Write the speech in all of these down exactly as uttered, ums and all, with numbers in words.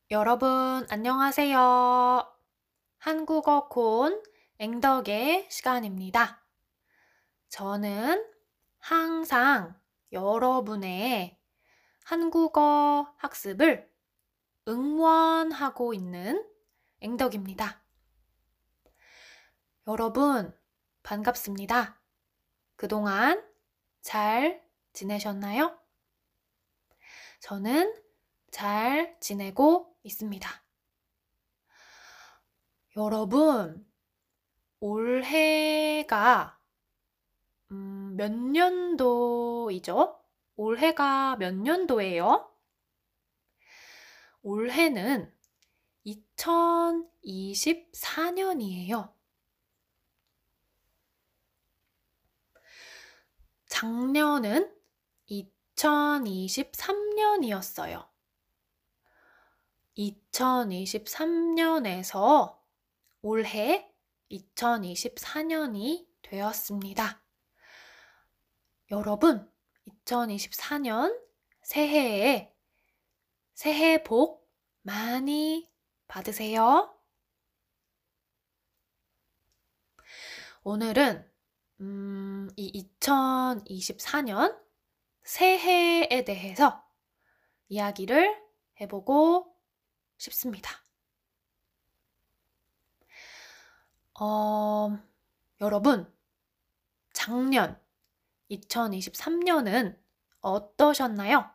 여러분, 안녕하세요. 한국어 콘 앵덕의 시간입니다. 저는 항상 여러분의 한국어 학습을 응원하고 있는 앵덕입니다. 여러분, 반갑습니다. 그동안 잘 지내셨나요? 저는 잘 지내고 있습니다. 여러분, 올해가 음, 몇 년도이죠? 올해가 몇 년도예요? 올해는 이천이십사 년이에요. 작년은 이천이십삼 년이었어요. 이천이십삼 년에서 올해 이천이십사 년이 되었습니다. 여러분, 이천이십사 년 새해에 새해 복 많이 받으세요. 오늘은 음, 이 이천이십사 년 새해에 대해서 이야기를 해보고 싶습니다. 어, 여러분, 작년 이천이십삼 년은 어떠셨나요?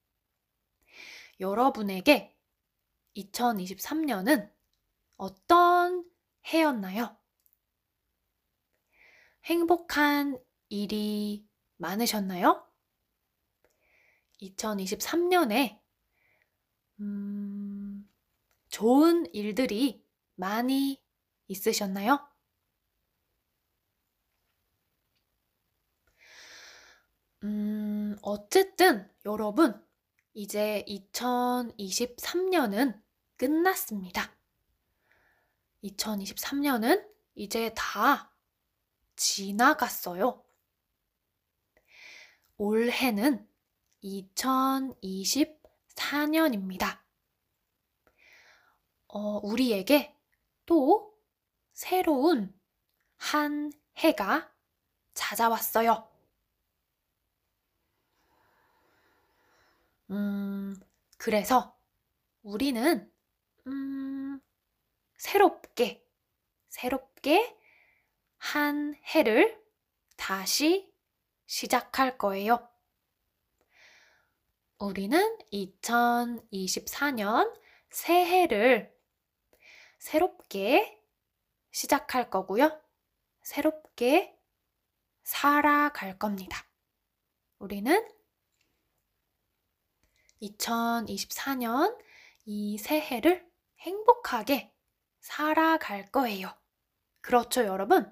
여러분에게 이천이십삼 년은 어떤 해였나요? 행복한 일이 많으셨나요? 이천이십삼 년에 음, 좋은 일들이 많이 있으셨나요? 음, 어쨌든 여러분, 이제 이천이십삼 년은 끝났습니다. 이천이십삼 년은 이제 다 지나갔어요. 올해는 이천이십사 년입니다. 어, 우리에게 또 새로운 한 해가 찾아왔어요. 음, 그래서 우리는 음, 새롭게, 새롭게 한 해를 다시 시작할 거예요. 우리는 이천이십사 년 새해를 새롭게 시작할 거고요. 새롭게 살아갈 겁니다. 우리는 이천이십사 년 이 새해를 행복하게 살아갈 거예요. 그렇죠, 여러분?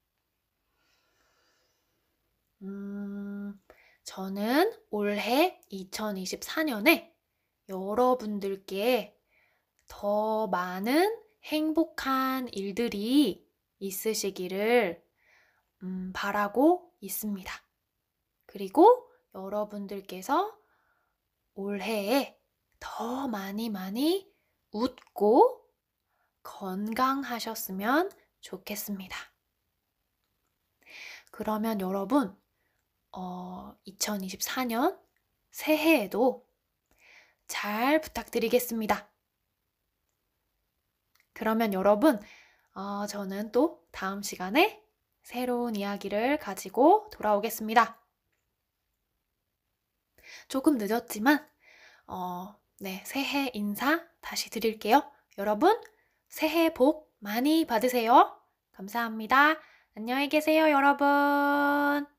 음, 저는 올해 이천이십사 년에 여러분들께 더 많은 행복한 일들이 있으시기를 음, 바라고 있습니다. 그리고 여러분들께서 올해에 더 많이 많이 웃고 건강하셨으면 좋겠습니다. 그러면 여러분, 어, 이천이십사 년 새해에도 잘 부탁드리겠습니다. 그러면 여러분, 어, 저는 또 다음 시간에 새로운 이야기를 가지고 돌아오겠습니다. 조금 늦었지만 어, 네, 새해 인사 다시 드릴게요. 여러분, 새해 복 많이 받으세요. 감사합니다. 안녕히 계세요, 여러분.